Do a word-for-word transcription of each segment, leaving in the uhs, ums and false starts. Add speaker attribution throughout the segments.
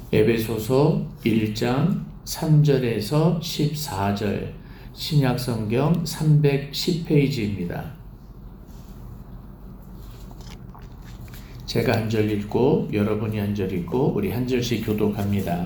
Speaker 1: 에베소서 일 장 삼 절에서 십사 절, 신약성경 삼백십 페이지입니다. 제가 한 절 읽고 여러분이 한 절 읽고 우리 한 절씩 교독합니다.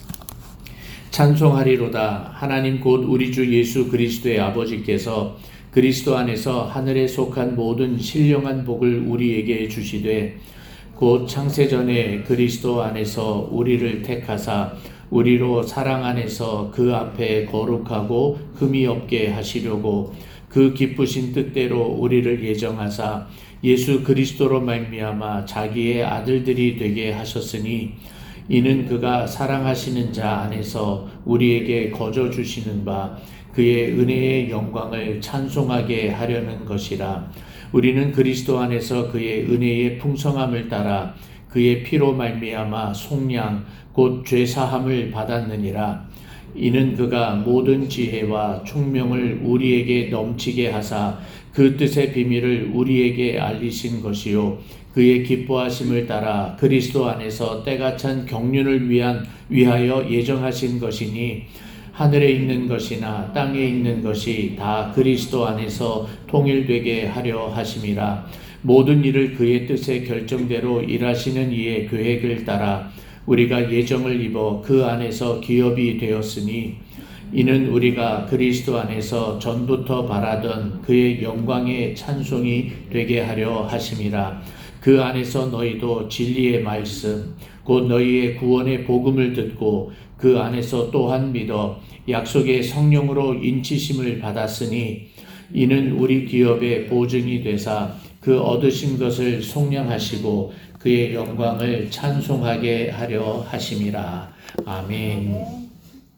Speaker 1: 찬송하리로다. 하나님 곧 우리 주 예수 그리스도의 아버지께서 그리스도 안에서 하늘에 속한 모든 신령한 복을 우리에게 주시되 곧 창세전에 그리스도 안에서 우리를 택하사 우리로 사랑 안에서 그 앞에 거룩하고 흠이 없게 하시려고 그 기쁘신 뜻대로 우리를 예정하사 예수 그리스도로 말미암아 자기의 아들들이 되게 하셨으니 이는 그가 사랑하시는 자 안에서 우리에게 거저 주시는 바 그의 은혜의 영광을 찬송하게 하려는 것이라. 우리는 그리스도 안에서 그의 은혜의 풍성함을 따라 그의 피로 말미암아 속량 곧 죄사함을 받았느니라. 이는 그가 모든 지혜와 총명을 우리에게 넘치게 하사 그 뜻의 비밀을 우리에게 알리신 것이요 그의 기뻐하심을 따라 그리스도 안에서 때가 찬 경륜을 위한 위하여 예정하신 것이니 하늘에 있는 것이나 땅에 있는 것이 다 그리스도 안에서 통일되게 하려 하심이라. 모든 일을 그의 뜻의 결정대로 일하시는 이의 계획을 따라 우리가 예정을 입어 그 안에서 기업이 되었으니 이는 우리가 그리스도 안에서 전부터 바라던 그의 영광의 찬송이 되게 하려 하심이라. 그 안에서 너희도 진리의 말씀 곧 너희의 구원의 복음을 듣고 그 안에서 또한 믿어 약속의 성령으로 인치심을 받았으니 이는 우리 기업의 보증이 되사 그 얻으신 것을 속량하시고 그의 영광을 찬송하게 하려 하심이라. 아멘.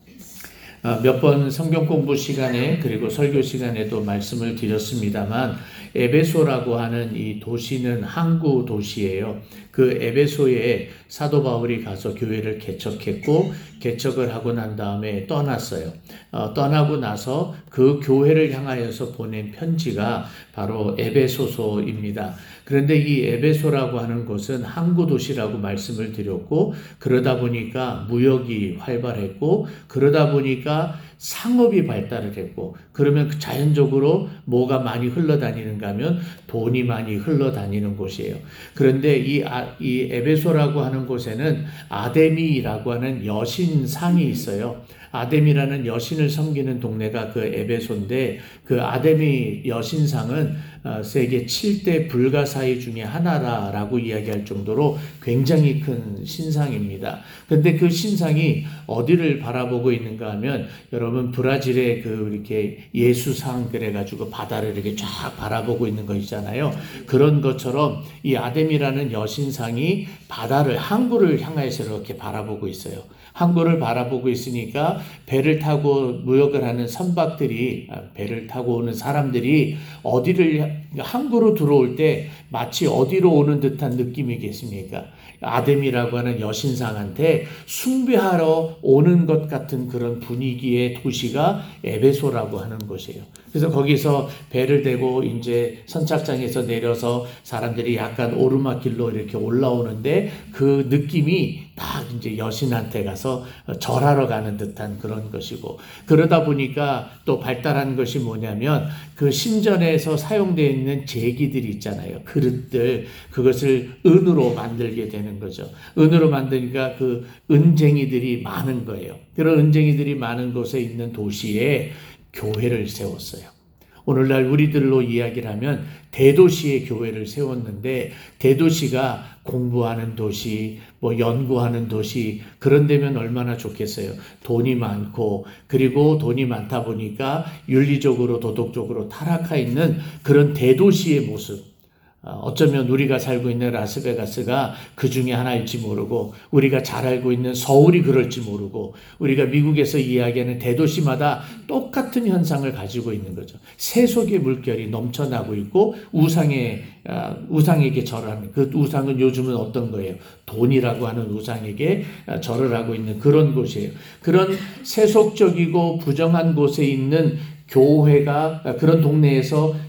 Speaker 1: 몇 번 성경 공부 시간에 그리고 설교 시간에도 말씀을 드렸습니다만 에베소라고 하는 이 도시는 항구 도시예요. 그 에베소에 사도 바울이 가서 교회를 개척했고 개척을 하고 난 다음에 떠났어요. 어, 떠나고 나서 그 교회를 향하여서 보낸 편지가 바로 에베소서입니다. 그런데 이 에베소라고 하는 곳은 항구 도시라고 말씀을 드렸고 그러다 보니까 무역이 활발했고 그러다 보니까 상업이 발달을 했고 그러면 자연적으로 뭐가 많이 흘러다니는가 하면 돈이 많이 흘러다니는 곳이에요. 그런데 이, 아, 이 에베소라고 하는 곳에는 아데미라고 하는 여신상이 있어요. 아데미라는 여신을 섬기는 동네가 그 에베소인데 그 아데미 여신상은 세계 칠 대 불가사의 중에 하나라고 이야기할 정도로 굉장히 큰 신상입니다. 그런데 그 신상이 어디를 바라보고 있는가 하면 여러분 브라질의 그 이렇게 예수상 그래가지고 바다를 이렇게 쫙 바라보고 있는 거 있잖아요. 그런 것처럼 이 아데미라는 여신상이 바다를 항구를 향해서 이렇게 바라보고 있어요. 항구를 바라보고 있으니까 배를 타고 무역을 하는 선박들이 배를 타고 오는 사람들이 어디를 항구로 들어올 때 마치 어디로 오는 듯한 느낌이겠습니까? 아데미라고 하는 여신상한테 숭배하러 오는 것 같은 그런 분위기의 도시가 에베소라고 하는 곳이에요. 그래서 거기서 배를 대고 이제 선착장에서 내려서 사람들이 약간 오르막길로 이렇게 올라오는데 그 느낌이 딱 이제 여신한테 가서 절하러 가는 듯한 그런 것이고 그러다 보니까 또 발달한 것이 뭐냐면 그 신전에서 사용되어 있는 제기들 있잖아요. 그릇들 그것을 은으로 만들게 되는 거죠. 은으로 만드니까 그 은쟁이들이 많은 거예요. 그런 은쟁이들이 많은 곳에 있는 도시에 교회를 세웠어요. 오늘날 우리들로 이야기를 하면 대도시의 교회를 세웠는데 대도시가 공부하는 도시, 뭐 연구하는 도시 그런 데면 얼마나 좋겠어요. 돈이 많고 그리고 돈이 많다 보니까 윤리적으로 도덕적으로 타락해 있는 그런 대도시의 모습. 어쩌면 우리가 살고 있는 라스베가스가 그 중에 하나일지 모르고 우리가 잘 알고 있는 서울이 그럴지 모르고 우리가 미국에서 이야기하는 대도시마다 똑같은 현상을 가지고 있는 거죠. 세속의 물결이 넘쳐나고 있고 우상에, 우상에게 절하는 그 우상은 요즘은 어떤 거예요? 돈이라고 하는 우상에게 절을 하고 있는 그런 곳이에요. 그런 세속적이고 부정한 곳에 있는 교회가 그런 동네에서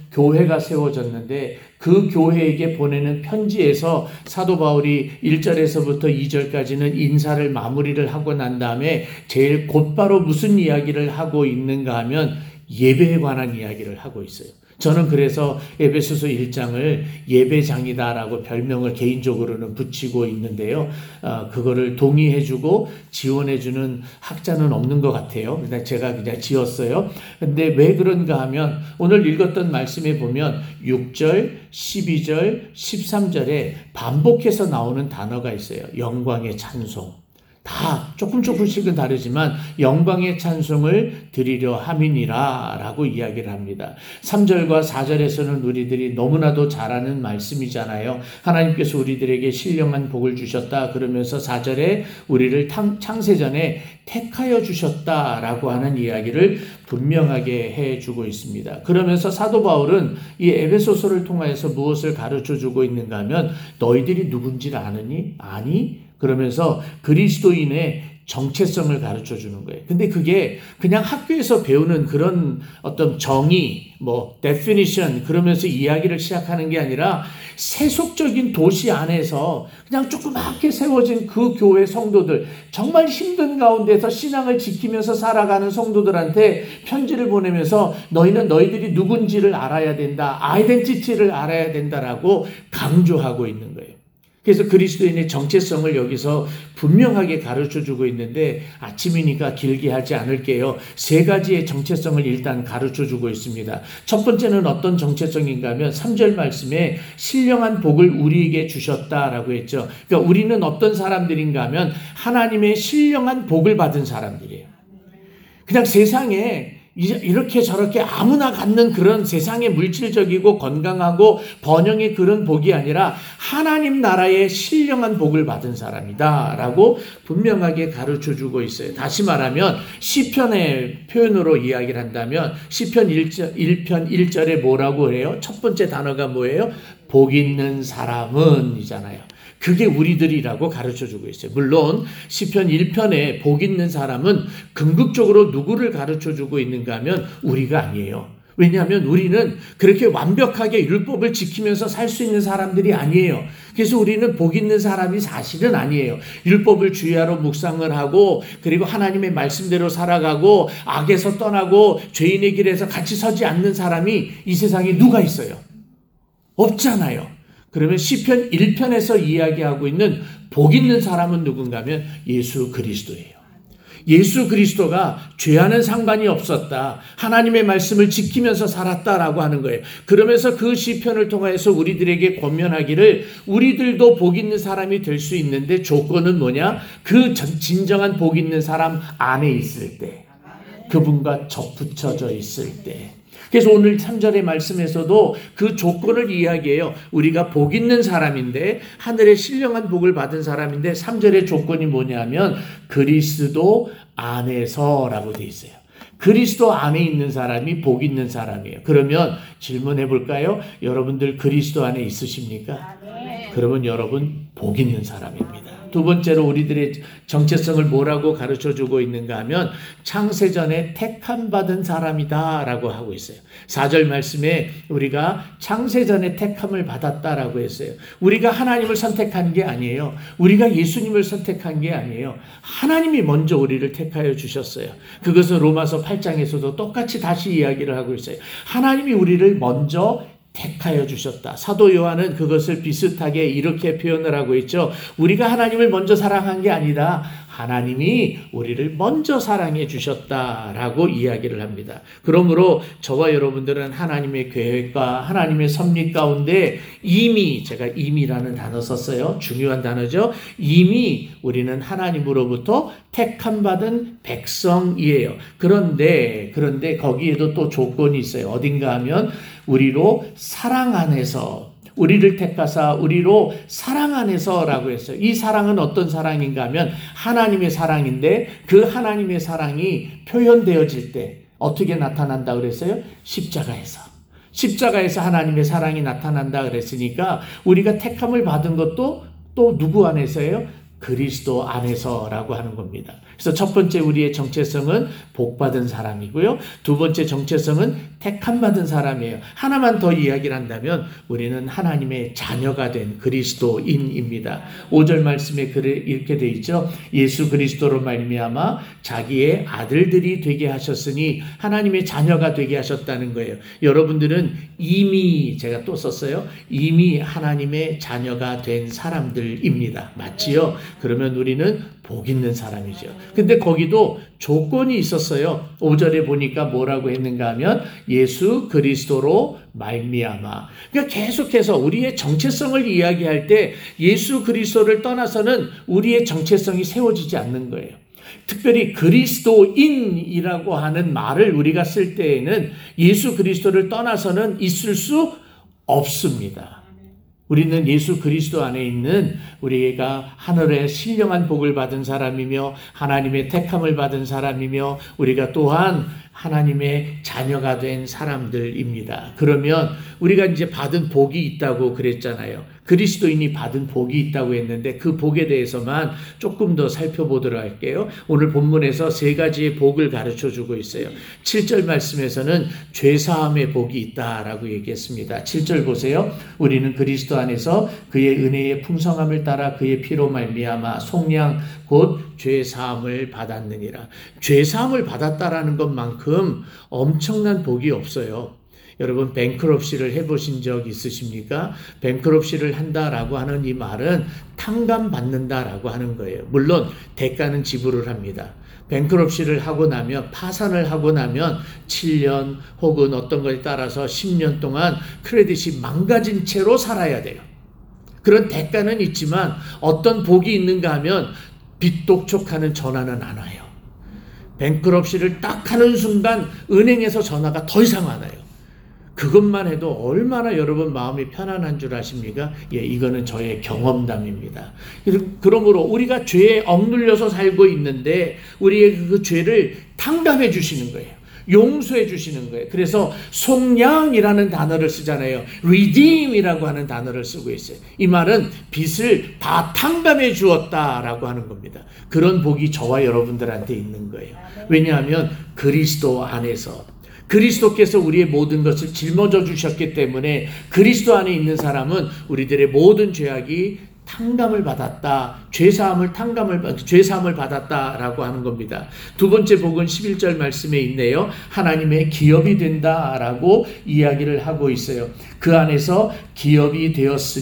Speaker 1: 교회가 세워졌는데 그 교회에게 보내는 편지에서 사도 바울이 일 절에서부터 이 절까지는 인사를 마무리를 하고 난 다음에 제일 곧바로 무슨 이야기를 하고 있는가 하면 예배에 관한 이야기를 하고 있어요. 저는 그래서 에베소서 일 장을 예배장이다라고 별명을 개인적으로는 붙이고 있는데요. 어, 그거를 동의해주고 지원해주는 학자는 없는 것 같아요. 그냥 제가 그냥 지었어요. 근데 왜 그런가 하면 오늘 읽었던 말씀에 보면 육 절, 십이 절, 십삼 절에 반복해서 나오는 단어가 있어요. 영광의 찬송. 다 조금 조금씩은 다르지만 영광의 찬송을 드리려 함이니라 라고 이야기를 합니다. 삼 절과 사 절에서는 우리들이 너무나도 잘 아는 말씀이잖아요. 하나님께서 우리들에게 신령한 복을 주셨다 그러면서 사 절에 우리를 창세전에 택하여 주셨다라고 하는 이야기를 분명하게 해주고 있습니다. 그러면서 사도 바울은 이 에베소서를 통하여서 무엇을 가르쳐주고 있는가 하면 너희들이 누군지를 아느니? 아니? 그러면서 그리스도인의 정체성을 가르쳐 주는 거예요. 근데 그게 그냥 학교에서 배우는 그런 어떤 정의, 뭐 definition 그러면서 이야기를 시작하는 게 아니라 세속적인 도시 안에서 그냥 조그맣게 세워진 그 교회 성도들, 정말 힘든 가운데서 신앙을 지키면서 살아가는 성도들한테 편지를 보내면서 너희는 너희들이 누군지를 알아야 된다, 아이덴티티를 알아야 된다라고 강조하고 있는 거예요. 그래서 그리스도인의 정체성을 여기서 분명하게 가르쳐주고 있는데 아침이니까 길게 하지 않을게요. 세 가지의 정체성을 일단 가르쳐주고 있습니다. 첫 번째는 어떤 정체성인가 하면 삼 절 말씀에 신령한 복을 우리에게 주셨다라고 했죠. 그러니까 우리는 어떤 사람들인가 하면 하나님의 신령한 복을 받은 사람들이에요. 그냥 세상에 이렇게 저렇게 아무나 갖는 그런 세상의 물질적이고 건강하고 번영의 그런 복이 아니라 하나님 나라의 신령한 복을 받은 사람이다 라고 분명하게 가르쳐주고 있어요. 다시 말하면 시편의 표현으로 이야기를 한다면 시편 일 편 일 절에 뭐라고 해요? 첫 번째 단어가 뭐예요? 복 있는 사람은 이잖아요. 그게 우리들이라고 가르쳐주고 있어요. 물론 시편 일 편에 복 있는 사람은 궁극적으로 누구를 가르쳐주고 있는가 하면 우리가 아니에요. 왜냐하면 우리는 그렇게 완벽하게 율법을 지키면서 살 수 있는 사람들이 아니에요. 그래서 우리는 복 있는 사람이 사실은 아니에요. 율법을 주의하러 묵상을 하고 그리고 하나님의 말씀대로 살아가고 악에서 떠나고 죄인의 길에서 같이 서지 않는 사람이 이 세상에 누가 있어요? 없잖아요. 그러면 시편 일 편에서 이야기하고 있는 복 있는 사람은 누군가 하면 예수 그리스도예요. 예수 그리스도가 죄와는 상관이 없었다. 하나님의 말씀을 지키면서 살았다라고 하는 거예요. 그러면서 그 시편을 통해서 우리들에게 권면하기를 우리들도 복 있는 사람이 될 수 있는데 조건은 뭐냐? 그 진정한 복 있는 사람 안에 있을 때, 그분과 접붙여져 있을 때. 그래서 오늘 삼 절의 말씀에서도 그 조건을 이야기해요. 우리가 복 있는 사람인데 하늘의 신령한 복을 받은 사람인데 삼 절의 조건이 뭐냐면 그리스도 안에서라고 돼 있어요. 그리스도 안에 있는 사람이 복 있는 사람이에요. 그러면 질문해 볼까요? 여러분들 그리스도 안에 있으십니까? 그러면 여러분 복 있는 사람입니다. 두 번째로 우리들의 정체성을 뭐라고 가르쳐주고 있는가 하면 창세전에 택함 받은 사람이다 라고 하고 있어요. 사 절 말씀에 우리가 창세전에 택함을 받았다라고 했어요. 우리가 하나님을 선택한 게 아니에요. 우리가 예수님을 선택한 게 아니에요. 하나님이 먼저 우리를 택하여 주셨어요. 그것은 로마서 팔 장에서도 똑같이 다시 이야기를 하고 있어요. 하나님이 우리를 먼저 택하여 주셨다. 사도 요한은 그것을 비슷하게 이렇게 표현을 하고 있죠. 우리가 하나님을 먼저 사랑한 게 아니라 하나님이 우리를 먼저 사랑해 주셨다라고 이야기를 합니다. 그러므로 저와 여러분들은 하나님의 계획과 하나님의 섭리 가운데 이미, 제가 이미라는 단어 썼어요. 중요한 단어죠. 이미 우리는 하나님으로부터 택함 받은 백성이에요. 그런데 그런데 거기에도 또 조건이 있어요. 어딘가 하면 우리로 사랑 안에서 우리를 택하사 우리로 사랑 안에서라고 했어요. 이 사랑은 어떤 사랑인가 하면 하나님의 사랑인데 그 하나님의 사랑이 표현되어질 때 어떻게 나타난다 그랬어요? 십자가에서. 십자가에서 하나님의 사랑이 나타난다 그랬으니까 우리가 택함을 받은 것도 또 누구 안에서예요? 그리스도 안에서라고 하는 겁니다. 그래서 첫 번째 우리의 정체성은 복받은 사람이고요. 두 번째 정체성은 택함받은 사람이에요. 하나만 더 이야기를 한다면 우리는 하나님의 자녀가 된 그리스도인입니다. 오 절 말씀에 이렇게 돼 있죠. 예수 그리스도로 말미암아 자기의 아들들이 되게 하셨으니 하나님의 자녀가 되게 하셨다는 거예요. 여러분들은 이미, 제가 또 썼어요. 이미 하나님의 자녀가 된 사람들입니다. 맞지요? 그러면 우리는 복 있는 사람이죠. 근데 거기도 조건이 있었어요. 오 절에 보니까 뭐라고 했는가 하면 예수 그리스도로 말미암아. 그러니까 계속해서 우리의 정체성을 이야기할 때 예수 그리스도를 떠나서는 우리의 정체성이 세워지지 않는 거예요. 특별히 그리스도인이라고 하는 말을 우리가 쓸 때에는 예수 그리스도를 떠나서는 있을 수 없습니다. 우리는 예수 그리스도 안에 있는 우리가 하늘의 신령한 복을 받은 사람이며 하나님의 택함을 받은 사람이며 우리가 또한 하나님의 자녀가 된 사람들입니다. 그러면 우리가 이제 받은 복이 있다고 그랬잖아요. 그리스도인이 받은 복이 있다고 했는데 그 복에 대해서만 조금 더 살펴보도록 할게요. 오늘 본문에서 세 가지의 복을 가르쳐주고 있어요. 칠 절 말씀에서는 죄사함의 복이 있다라고 얘기했습니다. 칠 절 보세요. 우리는 그리스도 안에서 그의 은혜의 풍성함을 따라 그의 피로 말미암아 속량 곧 죄사함을 받았느니라. 죄사함을 받았다라는 것만큼 엄청난 복이 없어요. 여러분 뱅크럽시를 해보신 적 있으십니까? 뱅크럽시를 한다라고 하는 이 말은 탕감받는다라고 하는 거예요. 물론 대가는 지불을 합니다. 뱅크럽시를 하고 나면 파산을 하고 나면 칠 년 혹은 어떤 것에 따라서 십 년 동안 크레딧이 망가진 채로 살아야 돼요. 그런 대가는 있지만 어떤 복이 있는가 하면 빚독촉하는 전화는 안 와요. 뱅크럽시를 딱 하는 순간 은행에서 전화가 더 이상 안 와요. 그것만 해도 얼마나 여러분 마음이 편안한 줄 아십니까? 예, 이거는 저의 경험담입니다. 그러므로 우리가 죄에 억눌려서 살고 있는데 우리의 그 죄를 탕감해 주시는 거예요. 용서해 주시는 거예요. 그래서 속량이라는 단어를 쓰잖아요. redeem이라고 하는 단어를 쓰고 있어요. 이 말은 빚을 다 탕감해 주었다라고 하는 겁니다. 그런 복이 저와 여러분들한테 있는 거예요. 왜냐하면 그리스도 안에서 그리스도께서 우리의 모든 것을 짊어져 주셨기 때문에 그리스도 안에 있는 사람은 우리들의 모든 죄악이 탕감을 받았다. 죄사함을 탕감을 죄사함을 받았다라고 하는 겁니다. 두 번째 복은 십일 절 말씀에 있네요. 하나님의 기업이 된다라고 이야기를 하고 있어요. 그 안에서 기업이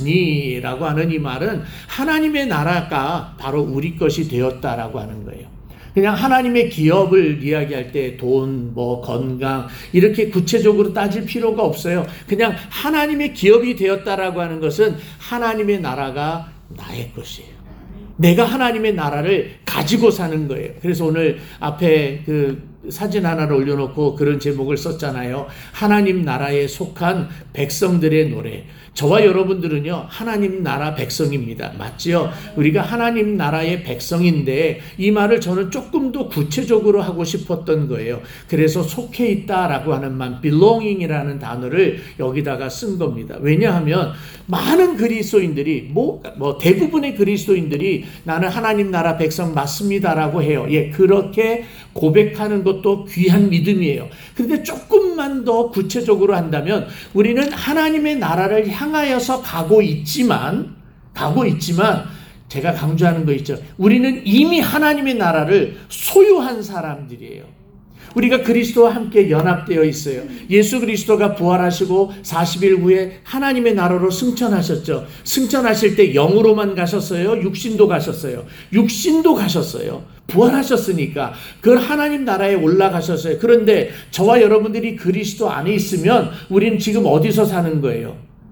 Speaker 1: 되었으니라고 하는 이 말은 하나님의 나라가 바로 우리 것이 되었다라고 하는 거예요. 그냥 하나님의 기업을 이야기할 때 돈, 뭐 건강 이렇게 구체적으로 따질 필요가 없어요. 그냥 하나님의 기업이 되었다라고 하는 것은 하나님의 나라가 나의 것이에요. 내가 하나님의 나라를 가지고 사는 거예요. 그래서 오늘 앞에 그 사진 하나를 올려놓고 그런 제목을 썼잖아요. 하나님 나라에 속한 백성들의 노래. 저와 여러분들은요, 하나님 나라 백성입니다. 맞지요? 우리가 하나님 나라의 백성인데 이 말을 저는 조금 더 구체적으로 하고 싶었던 거예요. 그래서 속해 있다라고 하는 말, belonging이라는 단어를 여기다가 쓴 겁니다. 왜냐하면 많은 그리스도인들이 뭐, 뭐 대부분의 그리스도인들이 나는 하나님 나라 백성 맞습니다라고 해요. 예, 그렇게 고백하는 것도 귀한 믿음이에요. 그런데 조금만 더 구체적으로 한다면 우리는 하나님의 나라를 향하여서 가고 있지만 가고 있지만 제가 강조하는 거 있죠. 우리는 이미 하나님의 나라를 소유한 사람들이에요. 우리가 그리스도와 함께 연합되어 있어요. 예수 그리스도가 부활하시고 사십 일 후에 하나님의 나라로 승천하셨죠. 승천하실 때 영으로만 가셨어요? 육신도 가셨어요? 육신도 가셨어요. 부활하셨으니까 그 하나님 나라에 올라가셨어요. 그런데 저와 여러분들이 그리스도 안에 있으면 우리는 지금 어디서 사는 거예요?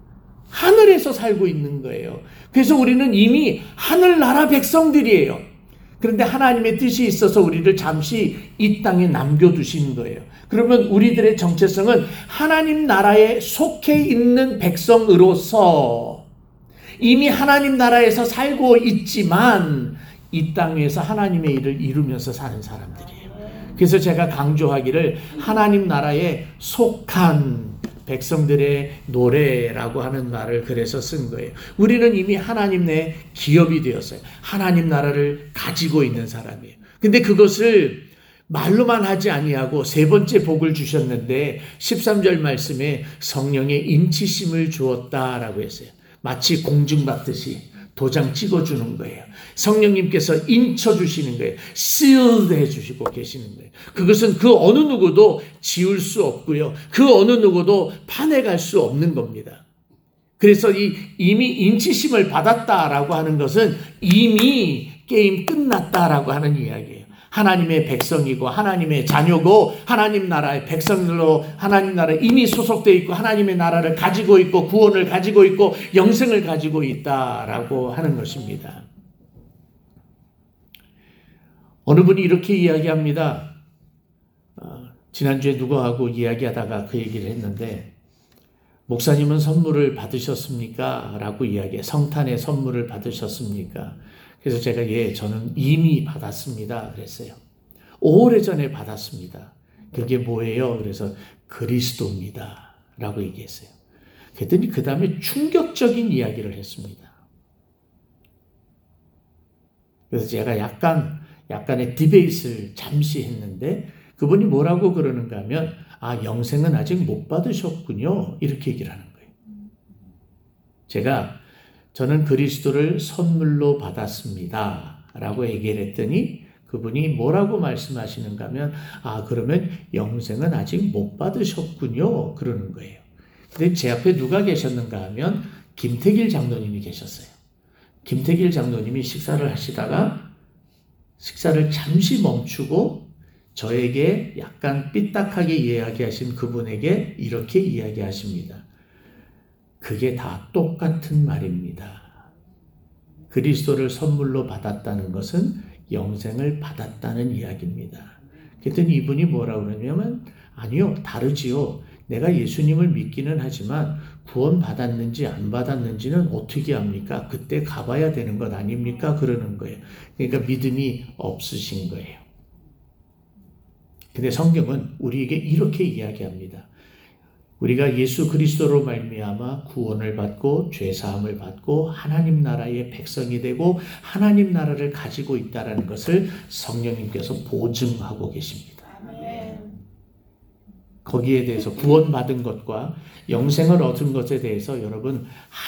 Speaker 1: 하늘에서 살고 있는 거예요. 그래서 우리는 이미 하늘나라 백성들이에요. 그런데 하나님의 뜻이 있어서 우리를 잠시 이 땅에 남겨두신 거예요. 그러면 우리들의 정체성은 하나님 나라에 속해 있는 백성으로서 이미 하나님 나라에서 살고 있지만 이 땅에서 하나님의 일을 이루면서 사는 사람들이에요. 그래서 제가 강조하기를 하나님 나라에 속한 백성들의 노래라고 하는 말을 그래서 쓴 거예요. 우리는 이미 하나님 내 기업이 되었어요. 하나님 나라를 가지고 있는 사람이에요. 근데 그것을 말로만 하지 아니하고 세 번째 복을 주셨는데 십삼 절 말씀에 성령의 인치심을 주었다라고 했어요. 마치 공증받듯이 도장 찍어주는 거예요. 성령님께서 인쳐주시는 거예요. sealed 해주시고 계시는 거예요. 그것은 그 어느 누구도 지울 수 없고요. 그 어느 누구도 파내갈 수 없는 겁니다. 그래서 이 이미 인치심을 받았다라고 하는 것은 이미 게임 끝났다라고 하는 이야기예요. 하나님의 백성이고 하나님의 자녀고 하나님 나라의 백성들로 하나님 나라에 이미 소속되어 있고 하나님의 나라를 가지고 있고 구원을 가지고 있고 영생을 가지고 있다라고 하는 것입니다. 어느 분이 이렇게 이야기합니다. 어, 지난주에 누구하고 이야기하다가 그 얘기를 했는데 목사님은 선물을 받으셨습니까? 라고 이야기해. 성탄의 선물을 받으셨습니까? 그래서 제가 예, 저는 이미 받았습니다. 그랬어요. 오래전에 받았습니다. 그게 뭐예요? 그래서 그리스도입니다. 라고 얘기했어요. 그랬더니 그 다음에 충격적인 이야기를 했습니다. 그래서 제가 약간, 약간의 디베이트를 잠시 했는데 그분이 뭐라고 그러는가 하면 아, 영생은 아직 못 받으셨군요. 이렇게 얘기를 하는 거예요. 제가 저는 그리스도를 선물로 받았습니다. 라고 얘기를 했더니 그분이 뭐라고 말씀하시는가 하면 아 그러면 영생은 아직 못 받으셨군요. 그러는 거예요. 근데 제 앞에 누가 계셨는가 하면 김태길 장로님이 계셨어요. 김태길 장로님이 식사를 하시다가 식사를 잠시 멈추고 저에게 약간 삐딱하게 이야기하신 그분에게 이렇게 이야기하십니다. 그게 다 똑같은 말입니다. 그리스도를 선물로 받았다는 것은 영생을 받았다는 이야기입니다. 그랬더니 이분이 뭐라고 그러냐면 아니요, 다르지요. 내가 예수님을 믿기는 하지만 구원 받았는지 안 받았는지는 어떻게 합니까? 그때 가봐야 되는 것 아닙니까? 그러는 거예요. 그러니까 믿음이 없으신 거예요. 근데 성경은 우리에게 이렇게 이야기합니다. 우리가 예수 그리스도로 말미암아 구원을 받고 죄사함을 받고 하나님 나라의 백성이 되고 하나님 나라를 가지고 있다는 것을 성령님께서 보증하고 계십니다. 거기에 대해서 구원받은 것과 영생을 얻은 것에 대해서 여러분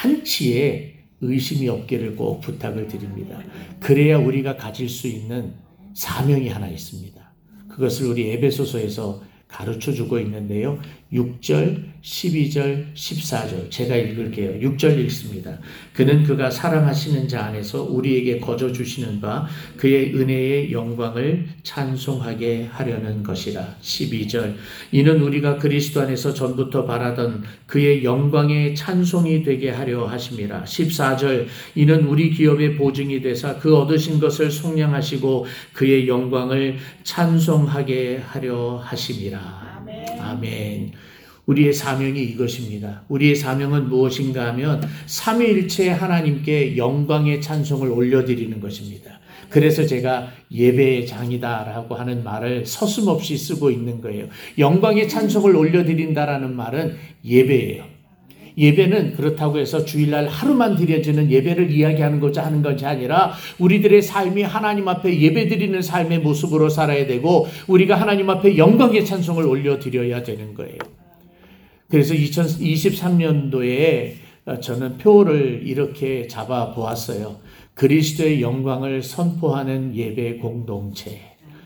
Speaker 1: 한치의 의심이 없기를 꼭 부탁을 드립니다. 그래야 우리가 가질 수 있는 사명이 하나 있습니다. 그것을 우리 에베소서에서 가르쳐주고 있는데요. 육 절, 십이 절, 십사 절 제가 읽을게요. 육 절 읽습니다. 그는 그가 사랑하시는 자 안에서 우리에게 거저 주시는 바 그의 은혜의 영광을 찬송하게 하려는 것이라. 십이 절 이는 우리가 그리스도 안에서 전부터 바라던 그의 영광의 찬송이 되게 하려 하심이라. 십사 절 이는 우리 기업의 보증이 되사 그 얻으신 것을 속량하시고 그의 영광을 찬송하게 하려 하심이라. 아멘. 아멘. 우리의 사명이 이것입니다. 우리의 사명은 무엇인가 하면 삼위일체 하나님께 영광의 찬송을 올려드리는 것입니다. 그래서 제가 예배의 장이다라고 하는 말을 서슴없이 쓰고 있는 거예요. 영광의 찬송을 올려드린다라는 말은 예배예요. 예배는 그렇다고 해서 주일날 하루만 드려지는 예배를 이야기하는 것이 하는 것이 아니라 우리들의 삶이 하나님 앞에 예배드리는 삶의 모습으로 살아야 되고 우리가 하나님 앞에 영광의 찬송을 올려드려야 되는 거예요. 그래서 이천이십삼 년도에 저는 표를 이렇게 잡아 보았어요. 그리스도의 영광을 선포하는 예배 공동체.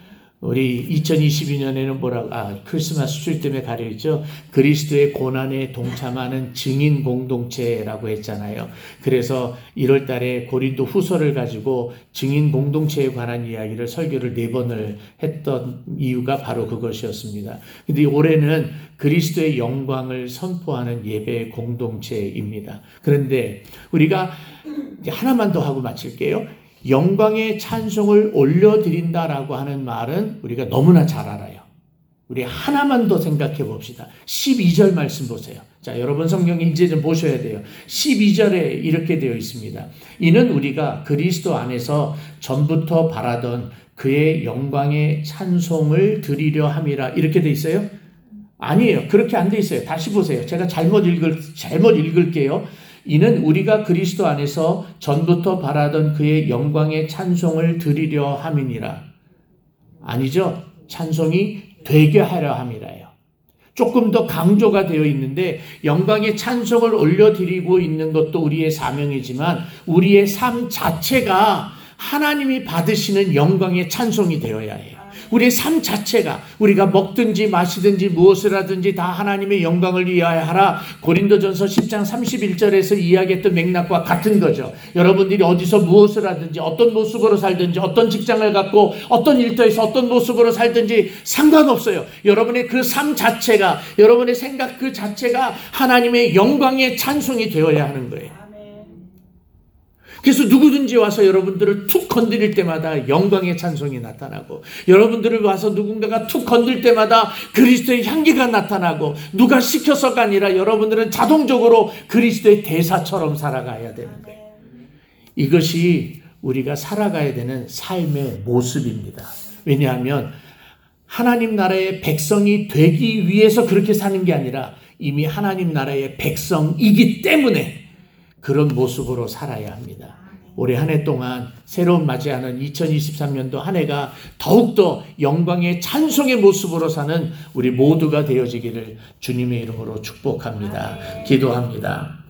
Speaker 1: 우리 이천이십이 년에는 뭐라고, 아, 크리스마스 트리 때문에 가려있죠. 그리스도의 고난에 동참하는 증인 공동체라고 했잖아요. 그래서 일월 달에 고린도 후서를 가지고 증인 공동체에 관한 이야기를 설교를 네 번을 했던 이유가 바로 그것이었습니다. 근데 올해는 그리스도의 영광을 선포하는 예배 공동체입니다. 그런데 우리가 하나만 더 하고 마칠게요. 영광의 찬송을 올려드린다라고 하는 말은 우리가 너무나 잘 알아요. 우리 하나만 더 생각해 봅시다. 십이 절 말씀 보세요. 자, 여러분 성경 이제 좀 보셔야 돼요. 십이 절에 이렇게 되어 있습니다. 이는 우리가 그리스도 안에서 전부터 바라던 그의 영광의 찬송을 드리려 함이라. 이렇게 되어 있어요. 아니에요. 그렇게 안 돼 있어요. 다시 보세요. 제가 잘못 읽을, 잘못 읽을게요. 이는 우리가 그리스도 안에서 전부터 바라던 그의 영광의 찬송을 드리려 함이니라. 아니죠. 찬송이 되게 하려 함이라요. 조금 더 강조가 되어 있는데 영광의 찬송을 올려드리고 있는 것도 우리의 사명이지만 우리의 삶 자체가 하나님이 받으시는 영광의 찬송이 되어야 해요. 우리의 삶 자체가 우리가 먹든지 마시든지 무엇을 하든지 다 하나님의 영광을 위하여 하라. 고린도전서 십 장 삼십일 절에서 이야기했던 맥락과 같은 거죠. 여러분들이 어디서 무엇을 하든지 어떤 모습으로 살든지 어떤 직장을 갖고 어떤 일터에서 어떤 모습으로 살든지 상관없어요. 여러분의 그 삶 자체가 여러분의 생각 그 자체가 하나님의 영광의 찬송이 되어야 하는 거예요. 그래서 누구든지 와서 여러분들을 툭 건드릴 때마다 영광의 찬송이 나타나고 여러분들을 와서 누군가가 툭 건들 때마다 그리스도의 향기가 나타나고 누가 시켜서가 아니라 여러분들은 자동적으로 그리스도의 대사처럼 살아가야 되는 거예요. 이것이 우리가 살아가야 되는 삶의 모습입니다. 왜냐하면 하나님 나라의 백성이 되기 위해서 그렇게 사는 게 아니라 이미 하나님 나라의 백성이기 때문에 그런 모습으로 살아야 합니다. 올해 한 해 동안 새로운 맞이하는 이천이십삼 년도 한 해가 더욱더 영광의 찬송의 모습으로 사는 우리 모두가 되어지기를 주님의 이름으로 축복합니다. 기도합니다.